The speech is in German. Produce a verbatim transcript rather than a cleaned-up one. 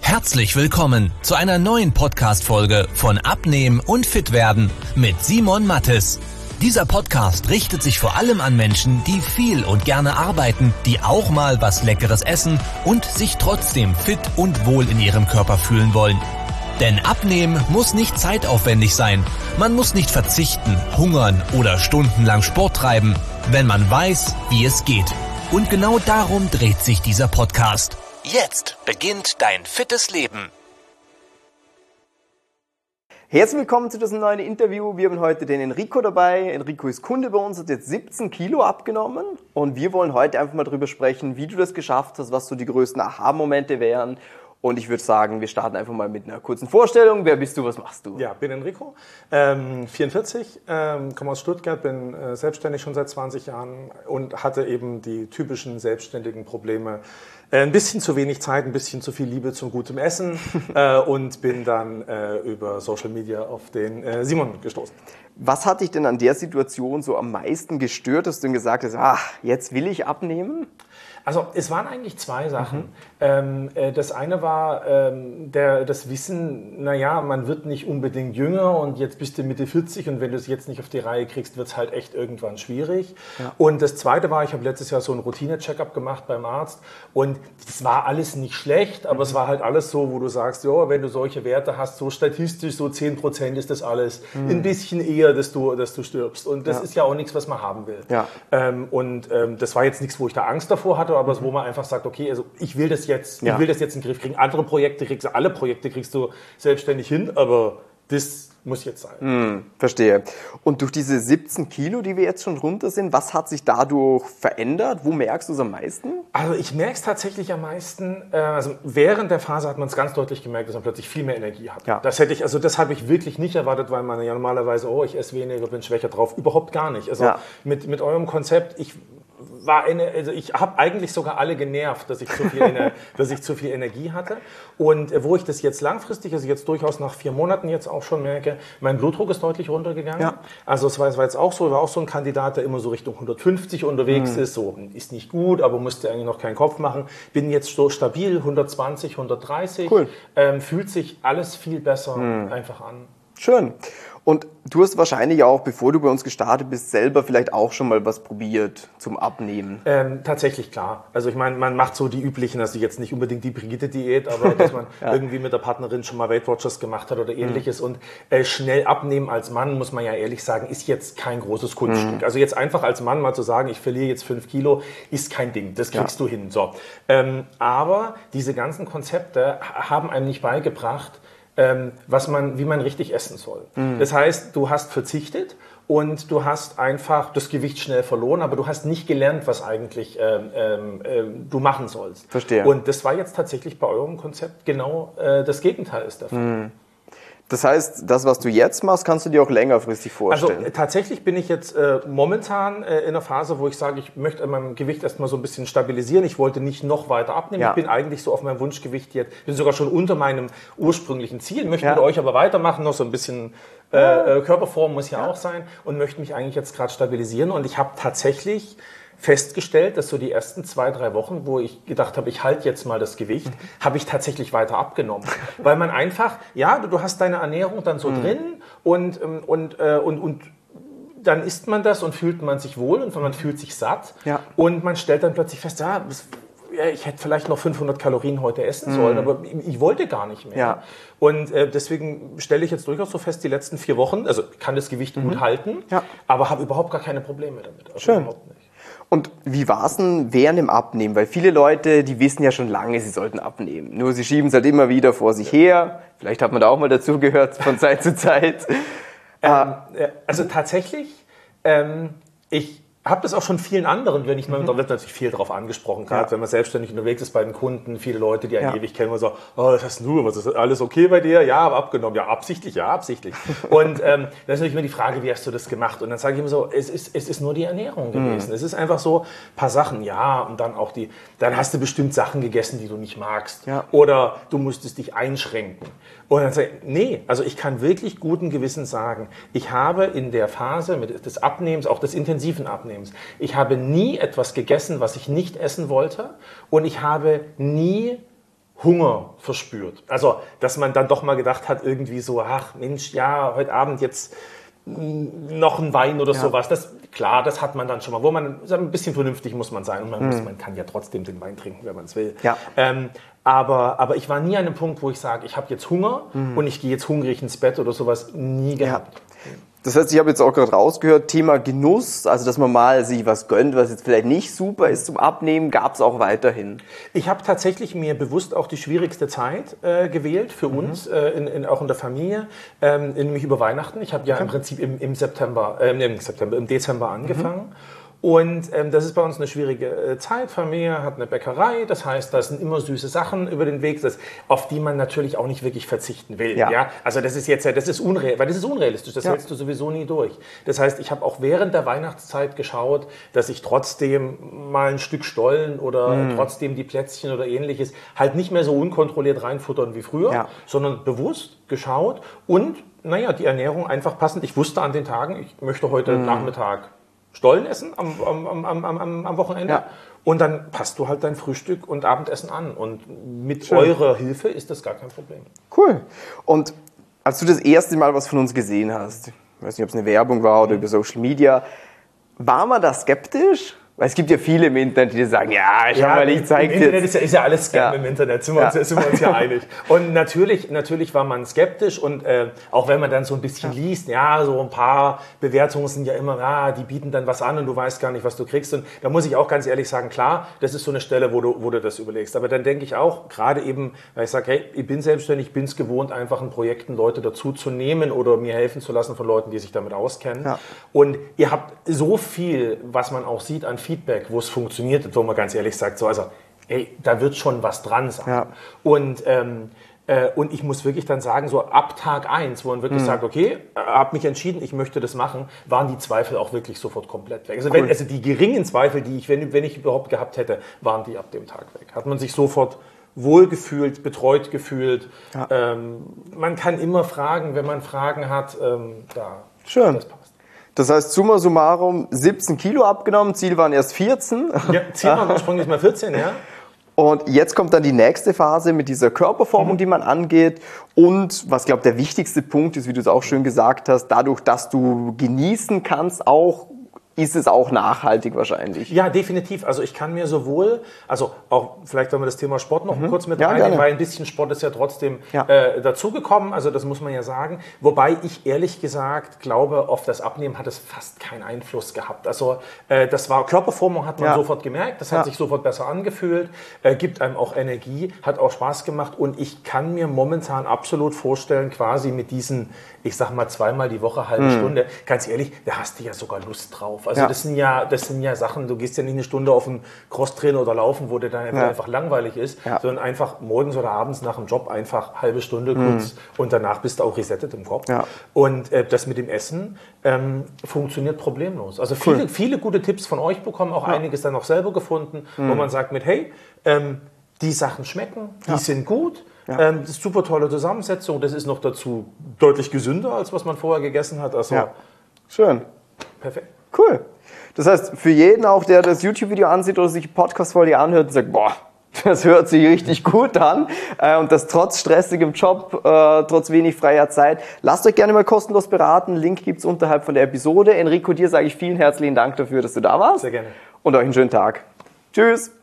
Herzlich willkommen zu einer neuen Podcast-Folge von Abnehmen und Fitwerden mit Simon Mattes. Dieser Podcast richtet sich vor allem an Menschen, die viel und gerne arbeiten, die auch mal was Leckeres essen und sich trotzdem fit und wohl in ihrem Körper fühlen wollen. Denn Abnehmen muss nicht zeitaufwendig sein. Man muss nicht verzichten, hungern oder stundenlang Sport treiben, wenn man weiß, wie es geht. Und genau darum dreht sich dieser Podcast. Jetzt beginnt dein fittes Leben. Herzlich willkommen zu diesem neuen Interview. Wir haben heute den Enrico dabei. Enrico ist Kunde bei uns, hat jetzt siebzehn Kilo abgenommen. Und wir wollen heute einfach mal darüber sprechen, wie du das geschafft hast, was so die größten Aha-Momente wären. Und ich würde sagen, wir starten einfach mal mit einer kurzen Vorstellung. Wer bist du, was machst du? Ja, bin Enrico, ähm, vierundvierzig, ähm, komme aus Stuttgart, bin äh, selbstständig schon seit zwanzig Jahren und hatte eben die typischen selbstständigen Probleme. Äh, ein bisschen zu wenig Zeit, ein bisschen zu viel Liebe zum gutem Essen äh, und bin dann äh, über Social Media auf den äh, Simon gestoßen. Was hat dich denn an der Situation so am meisten gestört, dass du dann gesagt hast, ach, jetzt will ich abnehmen? Also es waren eigentlich zwei Sachen. Mhm. Ähm, äh, das eine war ähm, der, das Wissen, naja, man wird nicht unbedingt jünger und jetzt bist du Mitte vierzig und wenn du es jetzt nicht auf die Reihe kriegst, wird es halt echt irgendwann schwierig. Ja. Und das zweite war, ich habe letztes Jahr so einen Routine-Check-up gemacht beim Arzt und das war alles nicht schlecht, aber mhm. es war halt alles so, wo du sagst, ja, wenn du solche Werte hast, so statistisch, so zehn Prozent ist das alles, mhm. ein bisschen eher, dass du, dass du stirbst. Und das ja. ist ja auch nichts, was man haben will. Ja. Ähm, und ähm, das war jetzt nichts, wo ich da Angst davor hatte, aber mhm. wo man einfach sagt, okay, also ich will das jetzt, ja. ich will das jetzt in den Griff kriegen. Andere Projekte kriegst du, alle Projekte kriegst du selbstständig hin, aber das muss jetzt sein. Hm, verstehe. Und durch diese siebzehn Kilo, die wir jetzt schon runter sind, was hat sich dadurch verändert? Wo merkst du es am meisten? Also ich merke es tatsächlich am meisten, äh, also während der Phase hat man es ganz deutlich gemerkt, dass man plötzlich viel mehr Energie hat. Ja. Das hätte ich, also das habe ich wirklich nicht erwartet, weil man ja normalerweise, oh, ich esse weniger, bin schwächer drauf. Überhaupt gar nicht. Also ja. mit, mit eurem Konzept, ich war eine, also ich habe eigentlich sogar alle genervt, dass ich zu viel, Ener- dass ich zu viel Energie hatte. Und wo ich das jetzt langfristig, also jetzt durchaus nach vier Monaten jetzt auch schon merke, mein Blutdruck ist deutlich runtergegangen. Ja. Also es war, es war jetzt auch so, war auch so ein Kandidat, der immer so Richtung hundertfünfzig unterwegs mhm. ist. So ist nicht gut, aber musste eigentlich noch keinen Kopf machen. Bin jetzt so stabil, hundertzwanzig, hundertdreißig. Cool. Ähm, fühlt sich alles viel besser mhm. einfach an. Schön. Und du hast wahrscheinlich auch, bevor du bei uns gestartet bist, selber vielleicht auch schon mal was probiert zum Abnehmen. Ähm, tatsächlich, klar. Also ich meine, man macht so die üblichen, also jetzt nicht unbedingt die Brigitte-Diät, aber dass man ja. irgendwie mit der Partnerin schon mal Weight Watchers gemacht hat oder ähnliches. Mhm. Und äh, schnell abnehmen als Mann, muss man ja ehrlich sagen, ist jetzt kein großes Kunststück. Mhm. Also jetzt einfach als Mann mal zu sagen, ich verliere jetzt fünf Kilo, ist kein Ding. Das kriegst ja. du hin. So. Ähm, aber diese ganzen Konzepte haben einem nicht beigebracht, was man, wie man richtig essen soll. Mhm. Das heißt, du hast verzichtet und du hast einfach das Gewicht schnell verloren, aber du hast nicht gelernt, was eigentlich ähm, ähm, du machen sollst. Verstehe. Und das war jetzt tatsächlich bei eurem Konzept genau äh, das Gegenteil ist davon. Mhm. Das heißt, das, was du jetzt machst, kannst du dir auch längerfristig vorstellen? Also äh, tatsächlich bin ich jetzt äh, momentan äh, in einer Phase, wo ich sage, ich möchte mein Gewicht erstmal so ein bisschen stabilisieren. Ich wollte nicht noch weiter abnehmen. Ja. Ich bin eigentlich so auf meinem Wunschgewicht jetzt, bin sogar schon unter meinem ursprünglichen Ziel, möchte ja. mit euch aber weitermachen, noch so ein bisschen äh, äh, Körperform muss ja, ja auch sein und möchte mich eigentlich jetzt gerade stabilisieren. Und ich habe tatsächlich festgestellt, dass so die ersten zwei, drei Wochen, wo ich gedacht habe, ich halte jetzt mal das Gewicht, mhm. habe ich tatsächlich weiter abgenommen. Weil man einfach, ja, du, du hast deine Ernährung dann so mhm. drin und, und, äh, und, und dann isst man das und fühlt man sich wohl und man fühlt sich satt ja. und man stellt dann plötzlich fest, ja, das, ja, ich hätte vielleicht noch fünfhundert Kalorien heute essen sollen, mhm. aber ich, ich wollte gar nicht mehr. Ja. Und äh, deswegen stelle ich jetzt durchaus so fest, die letzten vier Wochen, also ich kann das Gewicht mhm. gut halten, ja. aber habe überhaupt gar keine Probleme damit. Also schön. Überhaupt nicht. Und wie war es denn während dem Abnehmen? Weil viele Leute, die wissen ja schon lange, sie sollten abnehmen. Nur sie schieben es halt immer wieder vor sich her. Vielleicht hat man da auch mal dazugehört von Zeit zu Zeit. Ähm, also tatsächlich, ähm, ich habe das auch schon vielen anderen, wenn ich mal, mhm. da wird natürlich viel drauf angesprochen, gerade ja. wenn man selbstständig unterwegs ist bei den Kunden, viele Leute, die einen ja. ewig kennen, und so, oh, das hast du, was ist alles okay bei dir? Ja, aber abgenommen, ja, absichtlich, ja, absichtlich. Und ähm, da ist natürlich immer die Frage, wie hast du das gemacht? Und dann sage ich immer so, es ist, es ist nur die Ernährung gewesen. Mhm. Es ist einfach so, ein paar Sachen, ja, und dann auch die, dann hast du bestimmt Sachen gegessen, die du nicht magst. Ja. Oder du musstest dich einschränken. Und dann sage ich, nee, also ich kann wirklich guten Gewissens sagen, ich habe in der Phase mit des Abnehmens, auch des intensiven Abnehmens, ich habe nie etwas gegessen, was ich nicht essen wollte und ich habe nie Hunger verspürt. Also, dass man dann doch mal gedacht hat, irgendwie so, ach Mensch, ja, heute Abend jetzt noch ein Wein oder ja. sowas. Das, klar, das hat man dann schon mal. Wo man, ein bisschen vernünftig muss man sein. Und man, mhm. muss, man kann ja trotzdem den Wein trinken, wenn man es will. Ja. Ähm, aber, aber ich war nie an einem Punkt, wo ich sage, ich habe jetzt Hunger mhm. und ich gehe jetzt hungrig ins Bett oder sowas. Nie gehabt. Ja. Das heißt, ich habe jetzt auch gerade rausgehört, Thema Genuss, also dass man mal sich was gönnt, was jetzt vielleicht nicht super ist zum Abnehmen, gab es auch weiterhin. Ich habe tatsächlich mir bewusst auch die schwierigste Zeit äh, gewählt für mhm. uns, äh, in, in, auch in der Familie, ähm, nämlich über Weihnachten. Ich habe ja okay. im Prinzip im, im September, äh, im September, im Dezember angefangen. Mhm. Und ähm, das ist bei uns eine schwierige äh, Zeit. Familie hat eine Bäckerei, das heißt, da sind immer süße Sachen über den Weg, das, auf die man natürlich auch nicht wirklich verzichten will. Ja. Ja? Also das ist jetzt, das ist unreal, weil das ist unrealistisch, das ja. hältst du sowieso nie durch. Das heißt, ich habe auch während der Weihnachtszeit geschaut, dass ich trotzdem mal ein Stück Stollen oder mm. trotzdem die Plätzchen oder ähnliches halt nicht mehr so unkontrolliert reinfuttern wie früher, ja. sondern bewusst geschaut und, naja, die Ernährung einfach passend. Ich wusste an den Tagen, ich möchte heute mm. Nachmittag Stollen essen am, am, am, am, am Wochenende ja. und dann passt du halt dein Frühstück und Abendessen an und mit Schön. eurer Hilfe ist das gar kein Problem. Cool. Und als du das erste Mal was von uns gesehen hast, ich weiß nicht, ob es eine Werbung war oder mhm. über Social Media, war man da skeptisch? Weil es gibt ja viele im Internet, die sagen, ja, schau ja, mal, ich zeig dir. Im Internet ist ja, ist ja alles Scam ja. im Internet, sind wir, ja. uns, sind wir uns ja einig. Und natürlich, natürlich war man skeptisch und äh, auch wenn man dann so ein bisschen ja. liest, ja, so ein paar Bewertungen sind ja immer, ah, die bieten dann was an und du weißt gar nicht, was du kriegst. Und da muss ich auch ganz ehrlich sagen, klar, das ist so eine Stelle, wo du, wo du das überlegst. Aber dann denke ich auch, gerade eben, weil ich sage, hey, ich bin selbstständig, ich bin es gewohnt, einfach in Projekten Leute dazu zu nehmen oder mir helfen zu lassen von Leuten, die sich damit auskennen. Ja. Und ihr habt so viel, was man auch sieht an Feedback, wo es funktioniert, wo man ganz ehrlich sagt, so, also, ey, da wird schon was dran sein. Ja. Und, ähm, äh, und ich muss wirklich dann sagen, so ab Tag eins, wo man wirklich mhm. sagt, okay, äh, habe mich entschieden, ich möchte das machen, waren die Zweifel auch wirklich sofort komplett weg. Also, cool. wenn, also die geringen Zweifel, die ich, wenn, wenn ich überhaupt gehabt hätte, waren die ab dem Tag weg. Hat man sich sofort wohlgefühlt, betreut gefühlt. Ja. Ähm, man kann immer fragen, wenn man Fragen hat, ähm, da, Schön. Das passt. Das heißt, summa summarum, siebzehn Kilo abgenommen, Ziel waren erst vierzehn. Ja, Ziel waren ursprünglich mal vierzehn, ja. Und jetzt kommt dann die nächste Phase mit dieser Körperformung, mhm. die man angeht. Und was, glaube ich, der wichtigste Punkt ist, wie du es auch schön gesagt hast, dadurch, dass du genießen kannst, auch ist es auch nachhaltig wahrscheinlich. Ja, definitiv. Also ich kann mir sowohl, also auch vielleicht, wenn wir das Thema Sport noch mhm. kurz mit ja, reinnehmen, weil ein bisschen Sport ist ja trotzdem ja. äh, dazugekommen, also das muss man ja sagen. Wobei ich ehrlich gesagt glaube, auf das Abnehmen hat es fast keinen Einfluss gehabt. Also äh, das war, Körperformung hat man ja. sofort gemerkt, das hat ja. sich sofort besser angefühlt, äh, gibt einem auch Energie, hat auch Spaß gemacht und ich kann mir momentan absolut vorstellen, quasi mit diesen, ich sag mal zweimal die Woche, halbe mhm. Stunde, ganz ehrlich, da hast du ja sogar Lust drauf. Also ja. das sind ja, das sind ja Sachen, du gehst ja nicht eine Stunde auf einen Crosstrainer oder laufen, wo dir dann ja. einfach langweilig ist, ja. sondern einfach morgens oder abends nach dem Job einfach halbe Stunde kurz mhm. und danach bist du auch resettet im Kopf. Ja. Und äh, das mit dem Essen ähm, funktioniert problemlos. Also viele, cool. viele gute Tipps von euch bekommen, auch ja. einiges dann auch selber gefunden, mhm. wo man sagt mit, hey, ähm, die Sachen schmecken, die ja. sind gut, ja. ähm, das ist super tolle Zusammensetzung, das ist noch dazu deutlich gesünder, als was man vorher gegessen hat. Also ja. Schön. Perfekt. Cool. Das heißt, für jeden auch, der das YouTube-Video ansieht oder sich die Podcast-Folge anhört und sagt, boah, das hört sich richtig gut an äh, und das trotz stressigem Job, äh, trotz wenig freier Zeit, lasst euch gerne mal kostenlos beraten. Link gibt's unterhalb von der Episode. Enrico, dir sage ich vielen herzlichen Dank dafür, dass du da warst. Sehr gerne. Und euch einen schönen Tag. Tschüss.